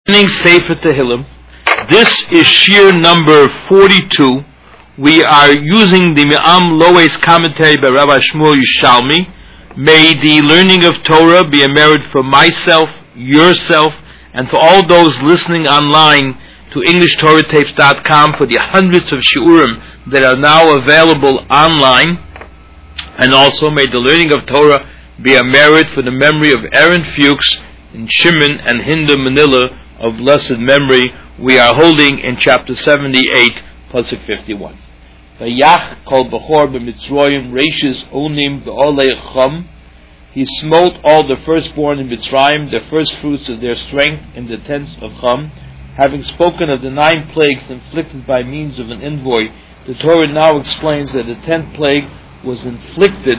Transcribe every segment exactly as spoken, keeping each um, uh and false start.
Sefer Tehillim. This is Shir number forty-two. We are using the Me'am Loe's commentary by Rabbi Shmuel Yishalmi. May the learning of Torah be a merit for myself, yourself, and for all those listening online to English Torah Tapes dot com for the hundreds of shiurim that are now available online. And also may the learning of Torah be a merit for the memory of Aaron Fuchs and Shimon and Hinda Manila of blessed memory. We are holding in chapter seventy-eight, pasuk fifty-one. Vayach kol bechor b'Mitzrayim reishis onim b'olei chum. He smote all the firstborn in Mitzrayim, the first fruits of their strength in the tents of Chum. Having spoken of the nine plagues inflicted by means of an envoy, the Torah now explains that the tenth plague was inflicted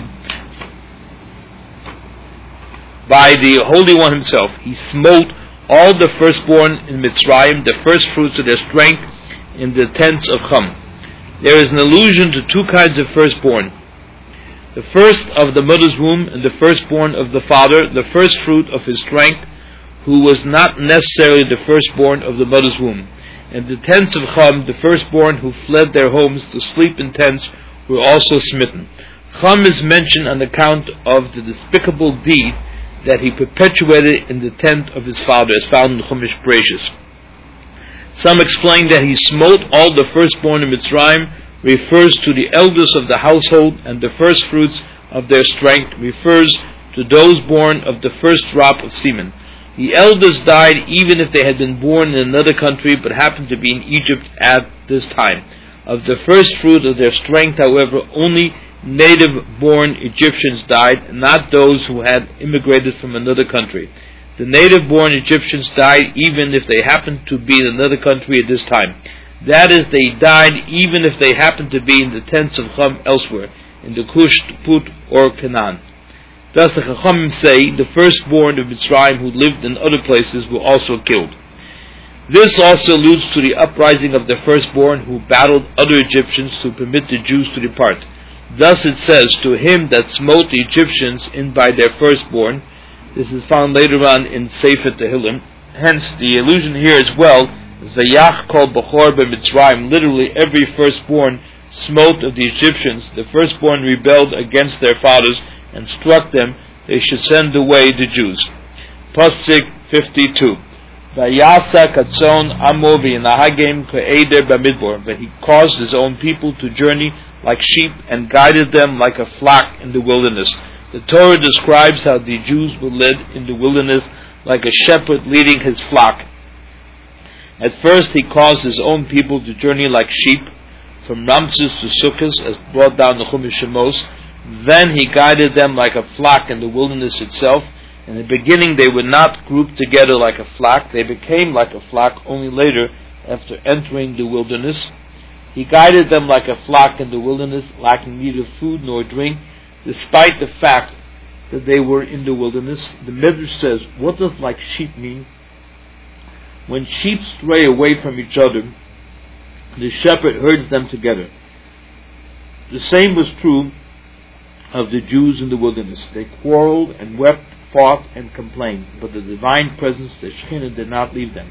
by the Holy One himself. He smote all the firstborn in Mitzrayim, the first fruits of their strength in the tents of Chum. There is an allusion to two kinds of firstborn. The first of the mother's womb and the firstborn of the father, the first fruit of his strength, who was not necessarily the firstborn of the mother's womb. And the tents of Chum, the firstborn who fled their homes to sleep in tents, were also smitten. Chum is mentioned on account of the despicable deed that he perpetuated in the tent of his father, as found in Chumash Bereshis. Some explain that he smote all the firstborn in Mitzrayim refers to the elders of the household, and the first fruits of their strength refers to those born of the first drop of semen. The elders died even if they had been born in another country but happened to be in Egypt at this time. Of the first fruit of their strength, however, only native-born Egyptians died, not those who had immigrated from another country. The native-born Egyptians died even if they happened to be in another country at this time. That is, they died even if they happened to be in the tents of Chum elsewhere, in the Cush, Put, or Canaan. Thus the Chachamim say the firstborn of Mitzrayim who lived in other places were also killed. This also alludes to the uprising of the firstborn who battled other Egyptians to permit the Jews to depart. Thus it says, to him that smote the Egyptians in by their firstborn. This is found later on in Sefer Tehillim. Hence the allusion here as well, Zayach kol bechor b'Mitzrayim, literally every firstborn smote of the Egyptians. The firstborn rebelled against their fathers and struck them. They should send away the Jews. Pasuk fifty-two. Vayasa katzon amo v'yanahagim ka'eder b'midbar. But he caused his own people to journey like sheep and guided them like a flock in the wilderness. The Torah describes how the Jews were led in the wilderness like a shepherd leading his flock. At first he caused his own people to journey like sheep from Ramses to Sukkot, as brought down the Chumash Shemos. Then he guided them like a flock in the wilderness itself. In the beginning they were not grouped together like a flock. They became like a flock only later after entering the wilderness. He guided them like a flock in the wilderness, lacking neither food nor drink, despite the fact that they were in the wilderness. The Midrash says, what does like sheep mean? When sheep stray away from each other, the shepherd herds them together. The same was true of the Jews in the wilderness. They quarreled and wept, fought and complained, but the divine presence, the Shekhinah, did not leave them.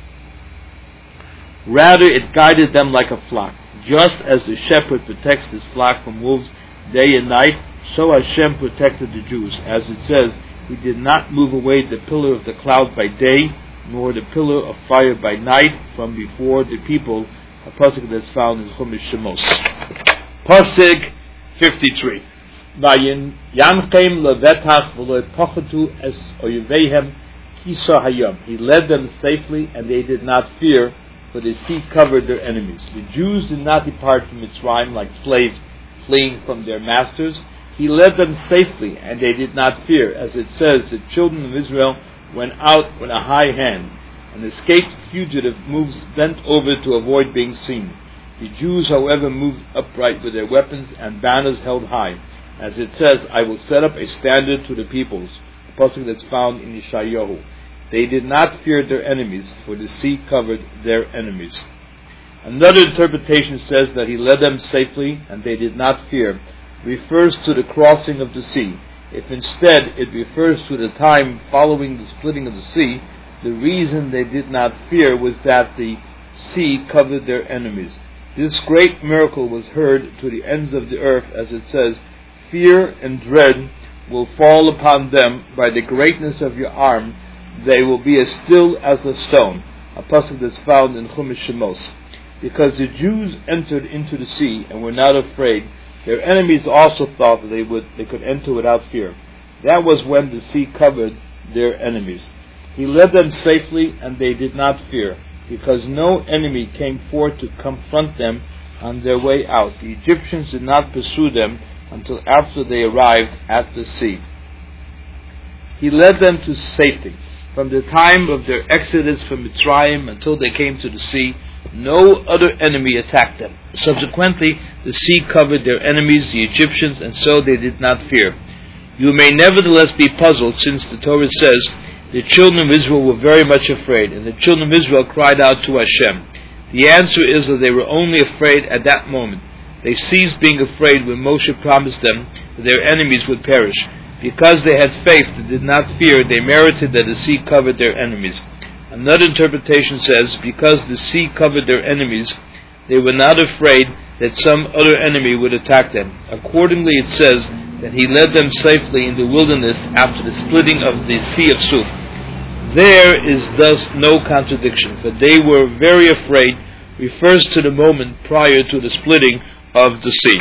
Rather, it guided them like a flock. Just as the shepherd protects his flock from wolves day and night, so Hashem protected the Jews. As it says, he did not move away the pillar of the cloud by day, nor the pillar of fire by night from before the people, a pasuk that's found in Chumash Shemos. Pasuk fifty-three. Vayin yanchem levetach v'lo pochatu es oyvehem kisa hayom. He led them safely, and they did not fear, for the sea covered their enemies. The Jews did not depart from Mitzrayim like slaves fleeing from their masters. He led them safely, and they did not fear. As it says, the children of Israel went out with a high hand. An escaped fugitive moves bent over to avoid being seen. The Jews, however, moved upright with their weapons and banners held high. As it says, I will set up a standard to the peoples, a passage that's found in Yeshayahu. They did not fear their enemies, for the sea covered their enemies. Another interpretation says that he led them safely, and they did not fear, refers to the crossing of the sea. If instead it refers to the time following the splitting of the sea, The reason they did not fear was that the sea covered their enemies. This great miracle was heard to the ends of the earth, as it says, "Fear and dread will fall upon them by the greatness of your arm. They will be as still as a stone." A pasuk that's found in Chumash Shemos. Because the Jews entered into the sea and were not afraid, their enemies also thought that they would they could enter without fear. That was when the sea covered their enemies. He led them safely, and they did not fear, because no enemy came forth to confront them on their way out. The Egyptians did not pursue them until after they arrived at the sea. He led them to safety. From the time of their exodus from Mitzrayim until they came to the sea, no other enemy attacked them. Subsequently, the sea covered their enemies, the Egyptians, and so they did not fear. You may nevertheless be puzzled, since the Torah says, "The children of Israel were very much afraid, and the children of Israel cried out to Hashem." The answer is that they were only afraid at that moment. They ceased being afraid when Moshe promised them that their enemies would perish. Because they had faith and did not fear, they merited that the sea covered their enemies. Another interpretation says, because the sea covered their enemies, they were not afraid that some other enemy would attack them. Accordingly, it says that he led them safely in the wilderness after the splitting of the Sea of Suf. There is thus no contradiction, for they were very afraid refers to the moment prior to the splitting of the sea.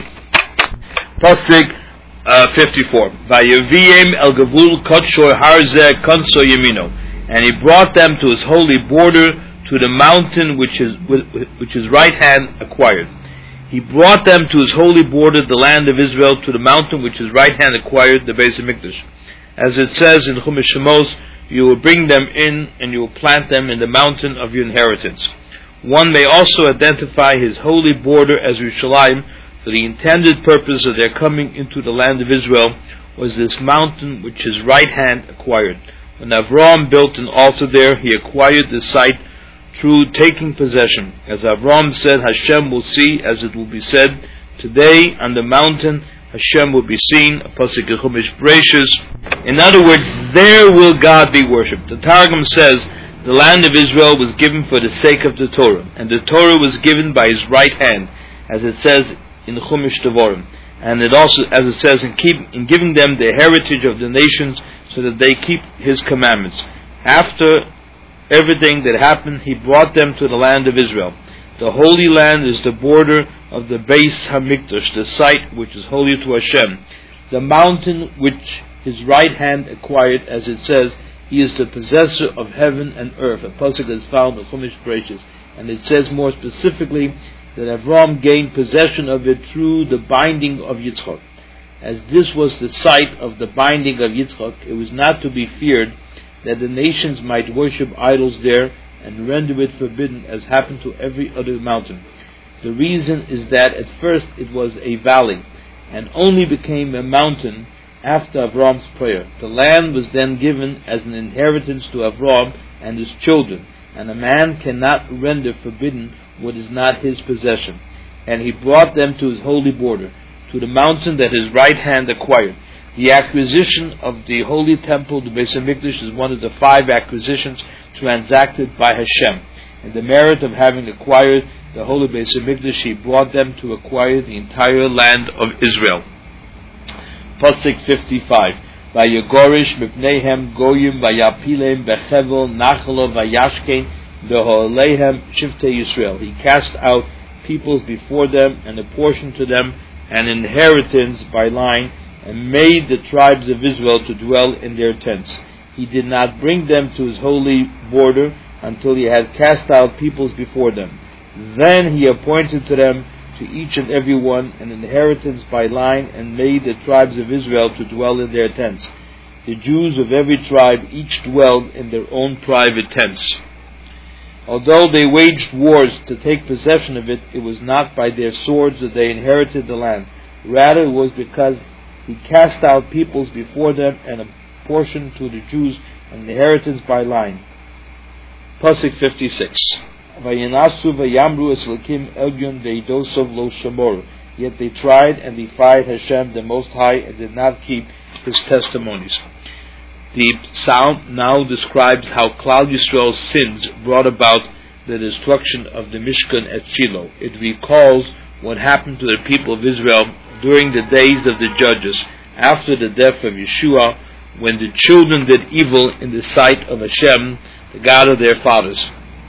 Pasuk uh, fifty-four. Vayaviem el gavul kotshor harzeh konso yemino, and he brought them to his holy border, to the mountain which his which his right hand acquired. He brought them to his holy border, the land of Israel, to the mountain which his right hand acquired, the Beis Hamikdash. As it says in Chumash Shemos, you will bring them in and you will plant them in the mountain of your inheritance. One may also identify his holy border as Yerushalayim, for the intended purpose of their coming into the land of Israel was this mountain which his right hand acquired. When Avraham built an altar there, he acquired the site through taking possession. As Avraham said, Hashem will see, as it will be said, today on the mountain Hashem will be seen, a pasuk in Chumash Bereshis. In other words, there will God be worshipped. The Targum says, the land of Israel was given for the sake of the Torah, and the Torah was given by his right hand, as it says in Chumash Devarim, and it also, as it says, in, keep, in giving them the heritage of the nations, so that they keep his commandments. After everything that happened, he brought them to the land of Israel. The Holy Land is the border of the Beis Hamikdash, the site which is holy to Hashem. The mountain which his right hand acquired, as it says, he is the possessor of heaven and earth. A pasuk is found in Chumash Bereshis, and it says more specifically that Avraham gained possession of it through the binding of Yitzchak. As this was the site of the binding of Yitzchak, it was not to be feared that the nations might worship idols there and render it forbidden, as happened to every other mountain. The reason is that at first it was a valley, and only became a mountain after Avraham's prayer. The land was then given as an inheritance to Avraham and his children, and a man cannot render forbidden what is not his possession. And he brought them to his holy border, to the mountain that his right hand acquired. The acquisition of the holy temple, the Beis Hamikdash, is one of the five acquisitions transacted by Hashem. And the merit of having acquired the holy Beis Hamikdash, he brought them to acquire the entire land of Israel. Pasuk fifty-five. Vayagorish mipneihem goyim vayapilem bechevel nachalo vayashkein beholeihem shiftei Yisrael. He cast out peoples before them and apportioned to them an inheritance by line, and made the tribes of Israel to dwell in their tents. He did not bring them to his holy border until he had cast out peoples before them. Then he appointed to them, to each and every one, an inheritance by line, and made the tribes of Israel to dwell in their tents. The Jews of every tribe each dwelled in their own private tents. Although they waged wars to take possession of it, it was not by their swords that they inherited the land. Rather, it was because he cast out peoples before them and apportioned to the Jews an inheritance by line. Pasuk fifty-six. Vayinasu vayamru eslokim elyon veidosov lo shamor. Yet they tried and defied Hashem the Most High and did not keep his testimonies. The psalm now describes how Klal Yisrael's sins brought about the destruction of the Mishkan at Shiloh. It recalls what happened to the people of Israel during the days of the judges, after the death of Yeshua, when the children did evil in the sight of Hashem, the God of their fathers,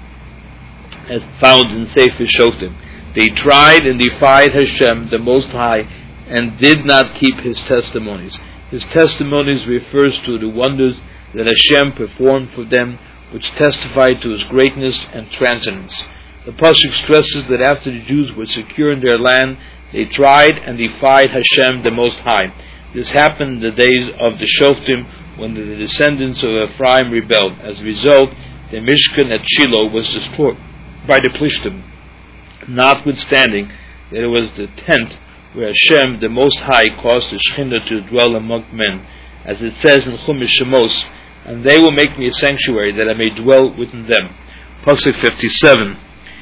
as found in Sefer Shoftim. They tried and defied Hashem, the Most High, and did not keep His testimonies. His testimonies refers to the wonders that Hashem performed for them, which testified to His greatness and transcendence. The Pasuk stresses that after the Jews were secure in their land, they tried and defied Hashem, the Most High. This happened in the days of the Shoftim, when the descendants of Ephraim rebelled. As a result, the Mishkan at Shiloh was destroyed by the Plishtim, notwithstanding that it was the tent where Hashem, the Most High, caused the Shekhinah to dwell among men, as it says in Chumash Shemos, and they will make me a sanctuary that I may dwell within them. Pasuk fifty-seven.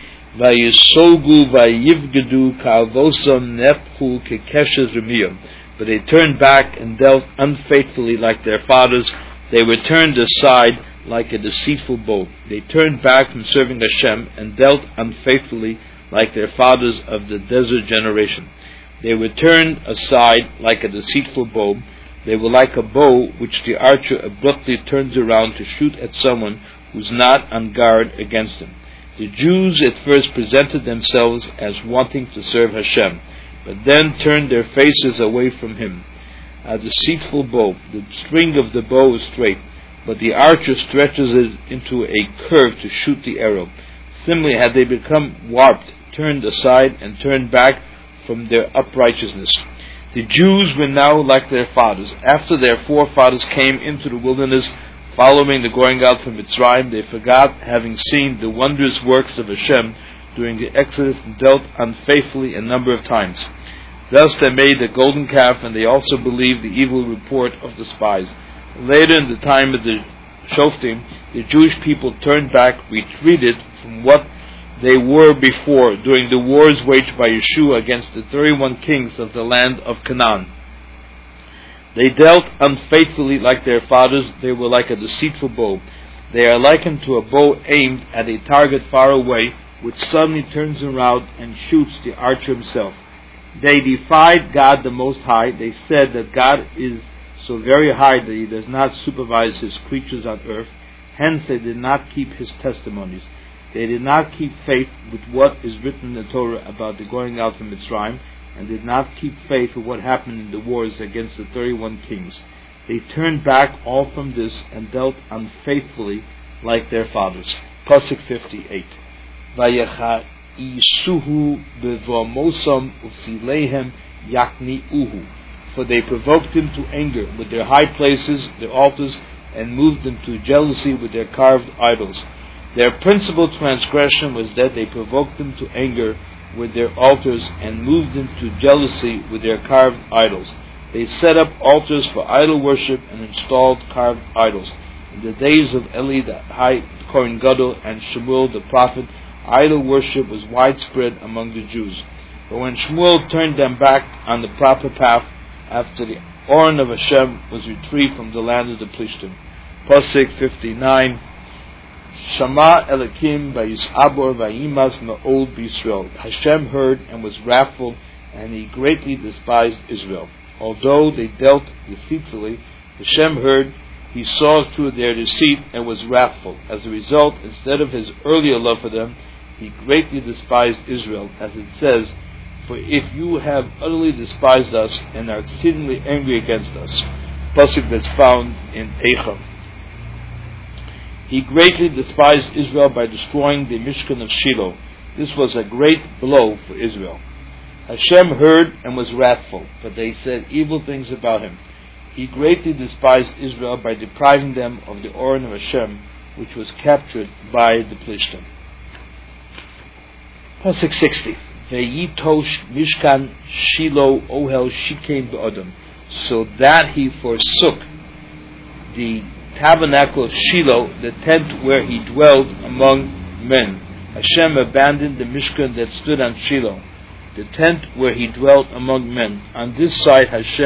Vayisogu vayivgedu ka'avosam nepchu kekeshes remiyam. But they turned back and dealt unfaithfully like their fathers. They were turned aside like a deceitful bow. They turned back from serving Hashem and dealt unfaithfully like their fathers of the desert generation. They were turned aside like a deceitful bow. They were like a bow which the archer abruptly turns around to shoot at someone who's not on guard against him. The Jews at first presented themselves as wanting to serve Hashem, but then turned their faces away from Him. A deceitful bow. The string of the bow is straight, but the archer stretches it into a curve to shoot the arrow. Similarly, had they become warped, turned aside, and turned back from their uprightness. The Jews were now like their fathers. After their forefathers came into the wilderness, following the going out from Mitzrayim, they forgot having seen the wondrous works of Hashem during the Exodus and dealt unfaithfully a number of times. Thus they made the golden calf, and they also believed the evil report of the spies. Later in the time of the Shoftim, the Jewish people turned back, retreated from what they were before during the wars waged by Yeshua against the thirty-one kings of the land of Canaan. They dealt unfaithfully like their fathers. They were like a deceitful bow. They are likened to a bow aimed at a target far away, which suddenly turns around and shoots the archer himself. They defied God the Most High. They said that God is so very high that He does not supervise His creatures on earth. Hence they did not keep His testimonies. They did not keep faith with what is written in the Torah about the going out from Mitzrayim, and did not keep faith with what happened in the wars against the thirty-one kings. They turned back all from this and dealt unfaithfully like their fathers. Pasuk fifty-eight. Vayecha isuhu bevamosam usilehem yakni uhu. For they provoked him to anger with their high places, their altars, and moved them to jealousy with their carved idols. Their principal transgression was that they provoked them to anger with their altars and moved them to jealousy with their carved idols. They set up altars for idol worship and installed carved idols. In the days of Eli the high Kohen Gadol and Shmuel the prophet, idol worship was widespread among the Jews. But when Shmuel turned them back on the proper path after the Oren of Hashem was retrieved from the land of the Plishtim. Pasuk fifty-nine. Shama Elokim vayisabor vayimas ma'od b'Yisrael. Hashem heard and was wrathful, and He greatly despised Israel. Although they dealt deceitfully, Hashem heard, He saw through their deceit, and was wrathful. As a result, instead of His earlier love for them, He greatly despised Israel, as it says, "For if you have utterly despised us and are exceedingly angry against us." Pasuk that's found in Eicha. He greatly despised Israel by destroying the Mishkan of Shiloh. This was a great blow for Israel. Hashem heard and was wrathful, but they said evil things about Him. He greatly despised Israel by depriving them of the Oren of Hashem, which was captured by the Plishtim. Pasuk sixty. Ve'yitosh Mishkan Shiloh Ohel Shikem Be'odom. So that he forsook the tabernacle of Shiloh, the tent where he dwelled among men. Hashem abandoned the Mishkan that stood on Shiloh, the tent where he dwelt among men. On this side Hashem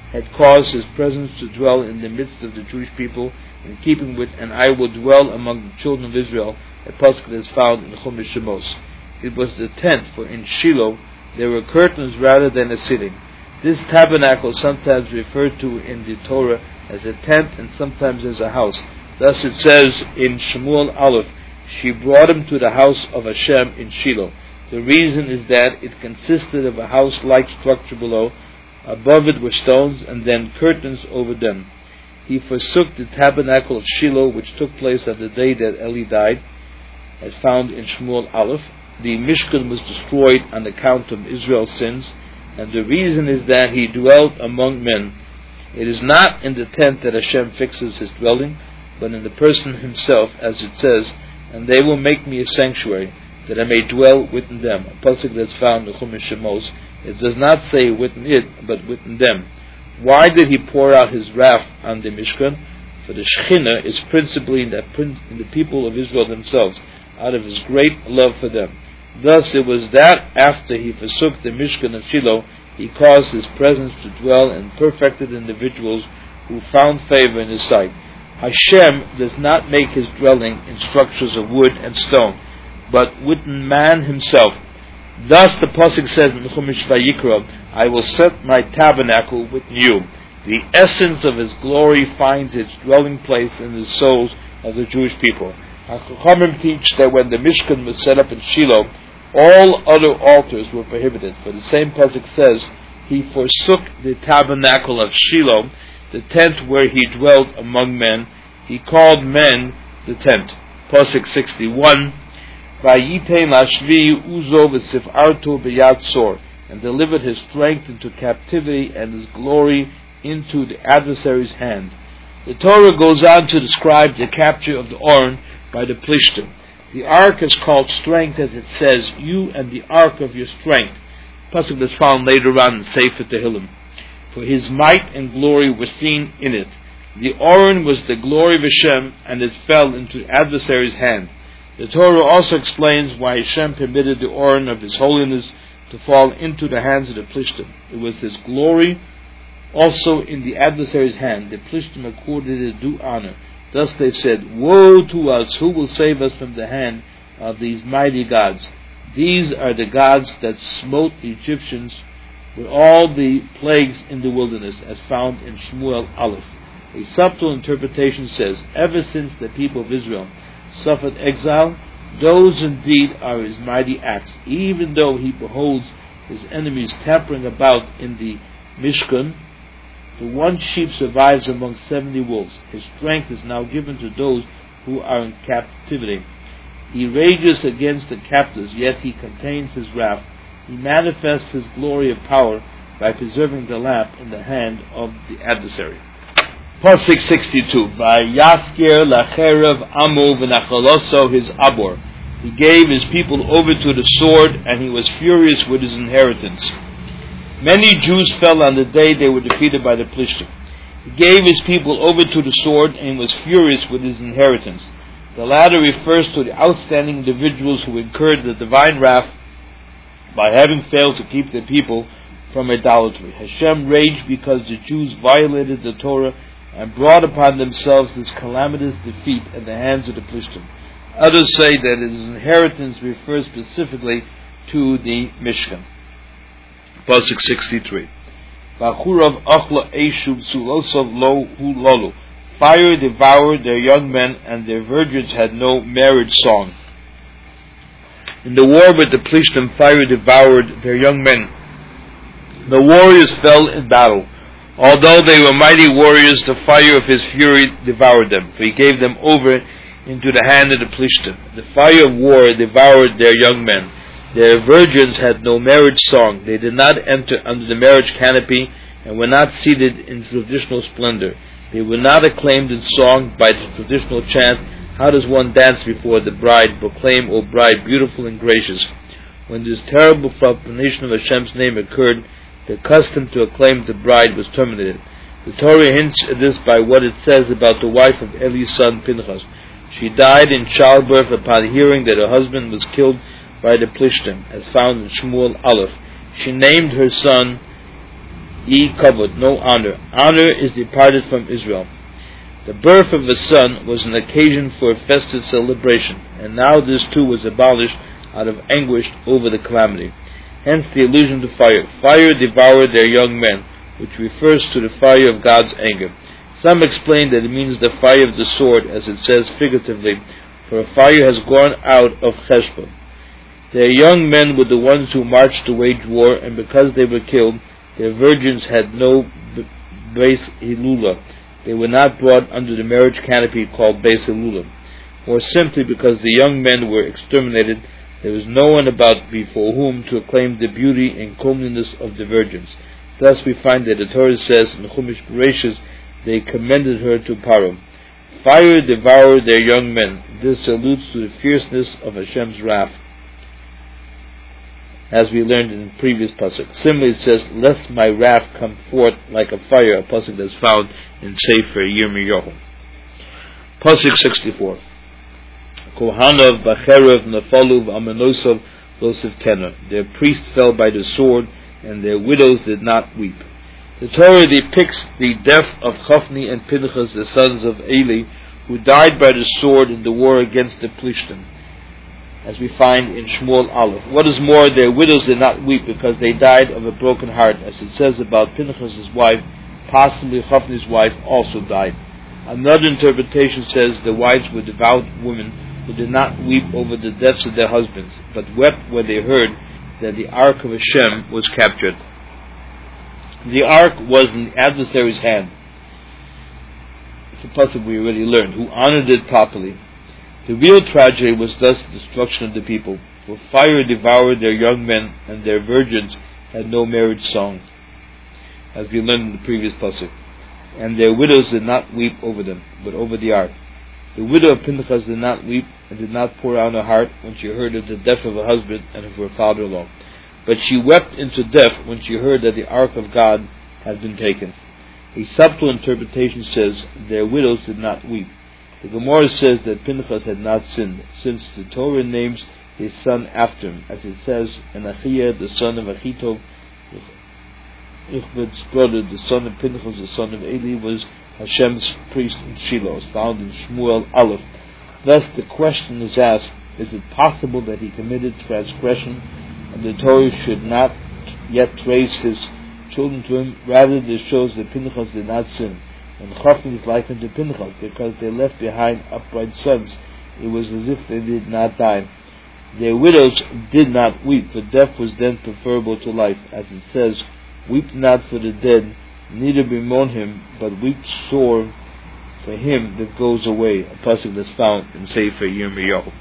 had caused his presence to dwell in the midst of the Jewish people, in keeping with, and I will dwell among the children of Israel, a pasuk that is found in Chumash Shemos. It was the tent, for in Shiloh there were curtains rather than a ceiling. This tabernacle sometimes referred to in the Torah as a tent and sometimes as a house. Thus it says in Shemuel Aleph, she brought him to the house of Hashem in Shiloh. The reason is that it consisted of a house-like structure below. Above it were stones and then curtains over them. He forsook the tabernacle of Shiloh, which took place on the day that Eli died, as found in Shemuel Aleph. The Mishkan was destroyed on account of Israel's sins, and the reason is that he dwelt among men. It is not in the tent that Hashem fixes his dwelling, but in the person himself, as it says, and they will make me a sanctuary, that I may dwell within them. A pasuk that's found in Chumash Shemos. It does not say within it, but within them. Why did he pour out his wrath on the Mishkan? For the Shekhinah is principally in the, in the people of Israel themselves, out of his great love for them. Thus it was that after he forsook the Mishkan of Shiloh, he caused his presence to dwell in perfected individuals who found favor in his sight. Hashem does not make his dwelling in structures of wood and stone, but within man himself. Thus the pasuk says in Chumash Vayikra, I will set my tabernacle within you. The essence of his glory finds its dwelling place in the souls of the Jewish people. HaChachamim teach that when the Mishkan was set up in Shiloh, all other altars were prohibited. For the same pasuk says, he forsook the tabernacle of Shiloh, the tent where he dwelt among men. He called men the tent. Pasuk sixty-one, Vayitein lashvi uzo v'sifarto b'yad sor, and delivered his strength into captivity and his glory into the adversary's hand. The Torah goes on to describe the capture of the Oren by the Plishtim. The ark is called strength, as it says, you and the ark of your strength. Pasuk that's found later on in Sefer Tehillim. For his might and glory were seen in it. The Oren was the glory of Hashem, and it fell into the adversary's hand. The Torah also explains why Hashem permitted the Oren of his holiness to fall into the hands of the Plishtim. It was his glory also in the adversary's hand. The Plishtim accorded it due honor. Thus they said, woe to us, who will save us from the hand of these mighty gods? These are the gods that smote the Egyptians with all the plagues in the wilderness, as found in Shmuel Aleph. A subtle interpretation says, ever since the people of Israel suffered exile, those indeed are his mighty acts. Even though he beholds his enemies tampering about in the Mishkan, the one sheep survives among seventy wolves. His strength is now given to those who are in captivity. He rages against the captives, yet he contains his wrath. He manifests his glory of power by preserving the lamp in the hand of the adversary. Pasuk sixty-two. Vayaskir lacherev amu v'nachaloso his abor. He gave his people over to the sword, and he was furious with his inheritance. Many Jews fell on the day they were defeated by the Plishtim. He gave his people over to the sword and was furious with his inheritance. The latter refers to the outstanding individuals who incurred the divine wrath by having failed to keep the people from idolatry. Hashem raged because the Jews violated the Torah and brought upon themselves this calamitous defeat at the hands of the Plishtim. Others say that his inheritance refers specifically to the Mishkan. Pasuk sixty-three. Bachurav achla eshuv sulosov lo hu lolu. Fire devoured their young men, and their virgins had no marriage song. In the war with the Plishtim, fire devoured their young men. The warriors fell in battle. Although they were mighty warriors, the fire of his fury devoured them, for he gave them over into the hand of the Plishtim. The fire of war devoured their young men. Their virgins had no marriage song. They did not enter under the marriage canopy and were not seated in traditional splendor. They were not acclaimed in song by the traditional chant, how does one dance before the bride, proclaim, O bride, beautiful and gracious. When this terrible profanation of Hashem's name occurred, the custom to acclaim the bride was terminated. The Torah hints at this by what it says about the wife of Eli's son Pinchas. She died in childbirth upon hearing that her husband was killed by the Plishtim, as found in Shmuel Aleph. She named her son E kavod, no honor. Honor is departed from Israel. The birth of a son was an occasion for a festive celebration, and now this too was abolished out of anguish over the calamity. Hence the allusion to fire. Fire devoured their young men, which refers to the fire of God's anger. Some explain that it means the fire of the sword, as it says figuratively, for a fire has gone out of Heshbon. Their young men were the ones who marched to wage war, and because they were killed, their virgins had no Beis Hilula. They were not brought under the marriage canopy called Beis Hilula. More simply, because the young men were exterminated, there was no one about before whom to acclaim the beauty and comeliness of the virgins. Thus we find that the Torah says in Chumash Bereshis, they commended her to Paro. Fire devoured their young men. This alludes to the fierceness of Hashem's wrath, as we learned in the previous pasuk. Similarly, it says, "Lest my wrath come forth like a fire," a pasuk that's found in Sefer Yirmiyahu. Pasuk sixty-four. Kohanav, Bacherev, Nefaluv, Amenosov, Losif Tenor. Their priests fell by the sword, and their widows did not weep. The Torah depicts the death of Chofni and Pinchas, the sons of Eli, who died by the sword in the war against the Plishtim, as we find in Shmuel Aleph. What is more, their widows did not weep because they died of a broken heart, as it says about Pinchas' wife. Possibly Chofni's wife also died. Another interpretation says the wives were devout women who did not weep over the deaths of their husbands, but wept when they heard that the Ark of Hashem was captured. The Ark was in the adversary's hand. It's a pasuk we already learned, who honored it properly. The real tragedy was thus the destruction of the people, for fire devoured their young men, and their virgins had no marriage song, as we learned in the previous pasuk. And their widows did not weep over them, but over the ark. The widow of Pinchas did not weep and did not pour out her heart when she heard of the death of her husband and of her father-in-law, but she wept into death when she heard that the ark of God had been taken. A subtle interpretation says their widows did not weep. The Gemara says that Pinchas had not sinned, since the Torah names his son after him, as it says in Achia, the son of Achitov, Ichved's brother, the son of Pinchas, the son of Eli, was Hashem's priest in Shiloh, as found in Shmuel Aleph. Thus the question is asked, is it possible that he committed transgression, and the Torah should not yet trace his children to him? Rather, this shows that Pinchas did not sin, and Chofni is likened to Pinchas, because they left behind upright sons. It was as if they did not die. Their widows did not weep, for death was then preferable to life, as it says, "Weep not for the dead, neither bemoan him, but weep sore for him that goes away," a pasuk that's found in Sefer Yirmiyahu.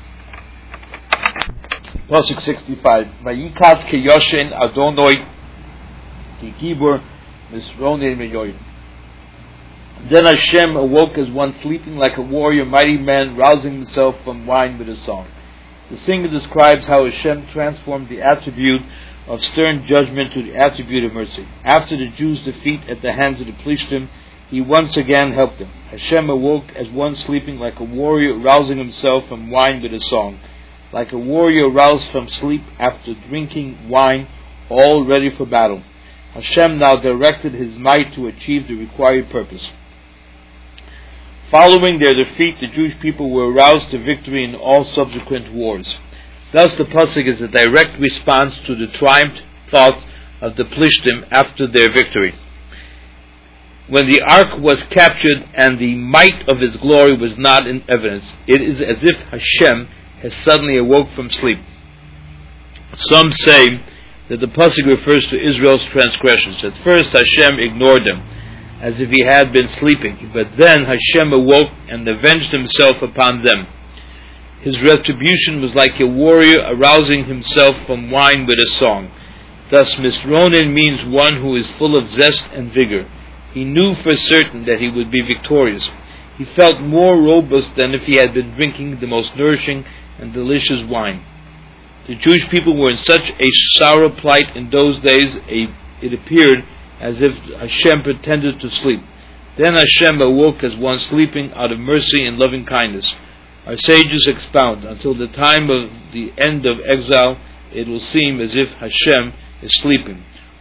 Pasuk sixty-five. Vayikat keyoshen Adonai ki gibor misronin meyoyin. Then Hashem awoke as one sleeping like a warrior, mighty man, rousing himself from wine with a song. The singer describes how Hashem transformed the attribute of stern judgment to the attribute of mercy. After the Jews' defeat at the hands of the Plishtim, he once again helped them. Hashem awoke as one sleeping like a warrior, rousing himself from wine with a song. Like a warrior roused from sleep after drinking wine, all ready for battle. Hashem now directed his might to achieve the required purpose. Following their defeat, the Jewish people were aroused to victory in all subsequent wars. Thus the pasuk is a direct response to the triumph thoughts of the Plishtim after their victory. When the ark was captured and the might of his glory was not in evidence, it is as if Hashem has suddenly awoke from sleep. Some say that the pasuk refers to Israel's transgressions. At first Hashem ignored them, as if he had been sleeping, but then Hashem awoke and avenged himself upon them. His retribution was like a warrior arousing himself from wine with a song. Thus Misronin means one who is full of zest and vigor. He knew for certain that he would be victorious. He felt more robust than if he had been drinking the most nourishing and delicious wine. The Jewish people were in such a sour plight in those days, a, it appeared as if Hashem pretended to sleep. Then Hashem awoke as one sleeping out of mercy and loving kindness. Our sages expound, until the time of the end of exile, it will seem as if Hashem is sleeping.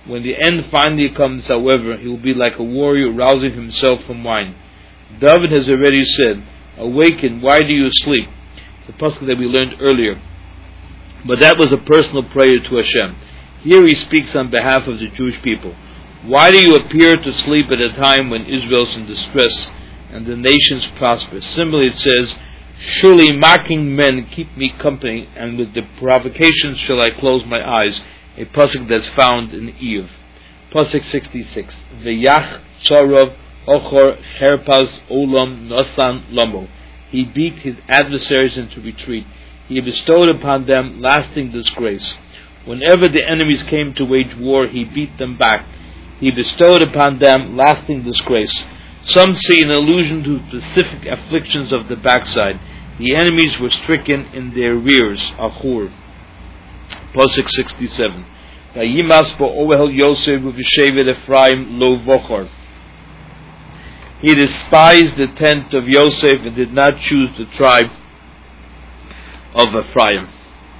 When the end finally comes, however, he will be like a warrior rousing himself from wine. David has already said, "Awaken, why do you sleep?" It's a pasuk that we learned earlier. But that was a personal prayer to Hashem. Here he speaks on behalf of the Jewish people. Why do you appear to sleep at a time when Israel is in distress and the nations prosper? Similarly, it says, "Surely mocking men keep me company, and with the provocations shall I close my eyes." A pasuk that's found in Iyov. Pasuk sixty-six. V'yach tzarov ochor cherpaz olam nosan lomo. He beat his adversaries into retreat. He bestowed upon them lasting disgrace. Whenever the enemies came to wage war, he beat them back. He bestowed upon them lasting disgrace. Some see an allusion to specific afflictions of the backside. The enemies were stricken in their rears. Achur. Pasuk sixty-seven. Vayimas bo'ohel Yosef v'shevet Ephraim lo vochor. He despised the tent of Yosef and did not choose the tribe of Ephraim.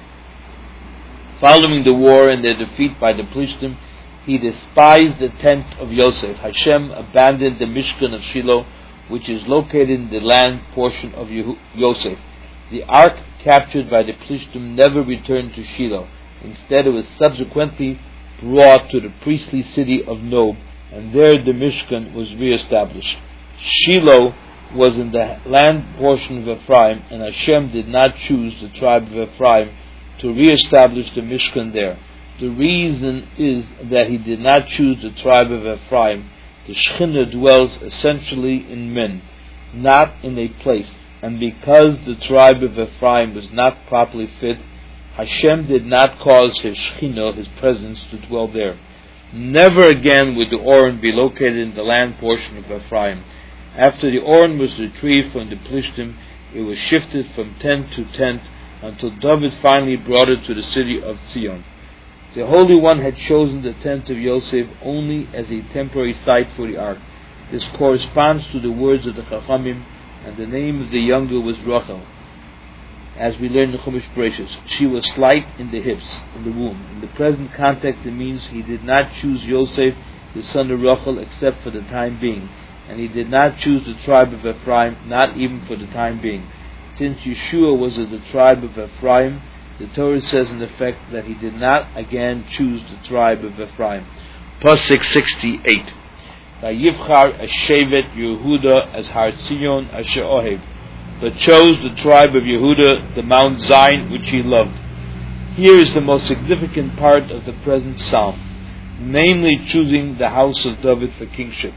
Following the war and their defeat by the Plishtim, he despised the tent of Yosef. Hashem abandoned the Mishkan of Shiloh, which is located in the land portion of Yosef. The ark captured by the Plishtim never returned to Shiloh. Instead, it was subsequently brought to the priestly city of Nob, and there the Mishkan was reestablished. Shiloh was in the land portion of Ephraim, and Hashem did not choose the tribe of Ephraim to reestablish the Mishkan there. The reason is that he did not choose the tribe of Ephraim. The Shekhinah dwells essentially in men, not in a place. And because the tribe of Ephraim was not properly fit, Hashem did not cause his Shekhinah, his presence, to dwell there. Never again would the Oren be located in the land portion of Ephraim. After the Oren was retrieved from the Plishtim, it was shifted from tent to tent until David finally brought it to the city of Zion. The Holy One had chosen the tent of Yosef only as a temporary site for the ark. This corresponds to the words of the Chachamim, and the name of the younger was Rachel. As we learn in the Chumash Bereshis, she was slight in the hips, in the womb. In the present context, it means he did not choose Yosef, the son of Rachel, except for the time being. And he did not choose the tribe of Ephraim, not even for the time being. Since Yeshua was of the tribe of Ephraim, the Torah says in effect that he did not again choose the tribe of Ephraim. Pasuk sixty-eight. Vayivchar Eshevet Yehuda as Har Tzion Asher Ohev, but chose the tribe of Yehuda, the Mount Zion which he loved. Here is the most significant part of the present psalm, namely choosing the house of David for kingship.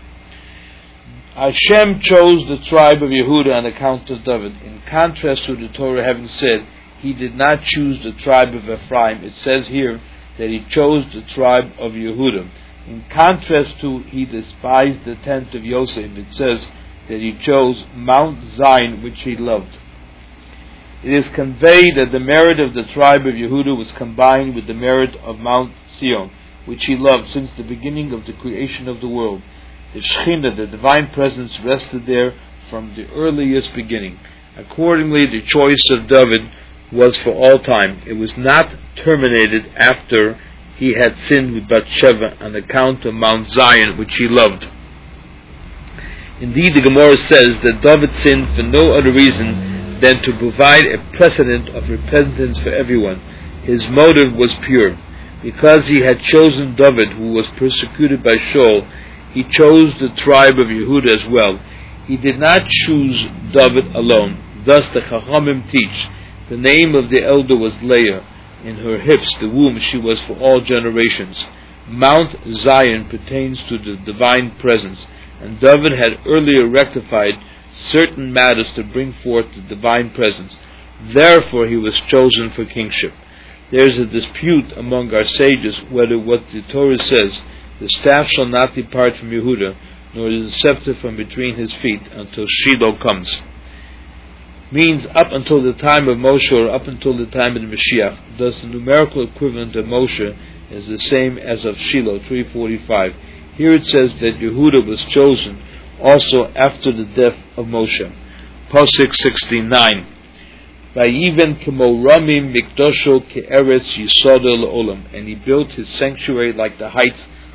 Hashem chose the tribe of Yehuda on account of David. In contrast to the Torah having said he did not choose the tribe of Ephraim, it says here that he chose the tribe of Yehuda. In contrast to he despised the tent of Yosef, it says that he chose Mount Zion which he loved. It is conveyed that the merit of the tribe of Yehuda was combined with the merit of Mount Zion, which he loved since the beginning of the creation of the world. The Shekhinah, the divine presence, rested there from the earliest beginning. Accordingly, the choice of David was for all time. It was not terminated after he had sinned with Bathsheba on account of Mount Zion, which he loved. Indeed, the Gemara says that David sinned for no other reason than to provide a precedent of repentance for everyone. His motive was pure. Because he had chosen David, who was persecuted by Shaul, he chose the tribe of Yehuda as well. He did not choose David alone. Thus the Chachamim teach, the name of the elder was Leah. In her hips, the womb, she was for all generations. Mount Zion pertains to the divine presence, and David had earlier rectified certain matters to bring forth the divine presence. Therefore he was chosen for kingship. There is a dispute among our sages whether what the Torah says, the staff shall not depart from Yehuda, nor the scepter from between his feet until Shiloh comes, means up until the time of Moshe or up until the time of the Mashiach. Thus the numerical equivalent of Moshe is the same as of Shiloh, three forty-five. Here it says that Yehuda was chosen also after the death of Moshe. Pasuk sixty-nine. Vayiven kemo ramim mikdosho ke'eretz yisoda le'olam, and he built his sanctuary like the heights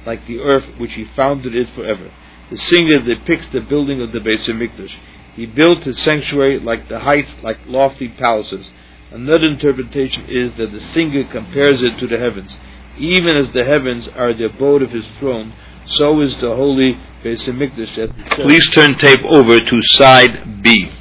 like the earth which he founded it forever. The singer depicts the building of the Beis HaMikdash. He built his sanctuary like the heights, like lofty palaces. Another interpretation is that the singer compares it to the heavens. Even as the heavens are the abode of his throne, so is the holy Beis HaMikdash. Please turn tape over to side B.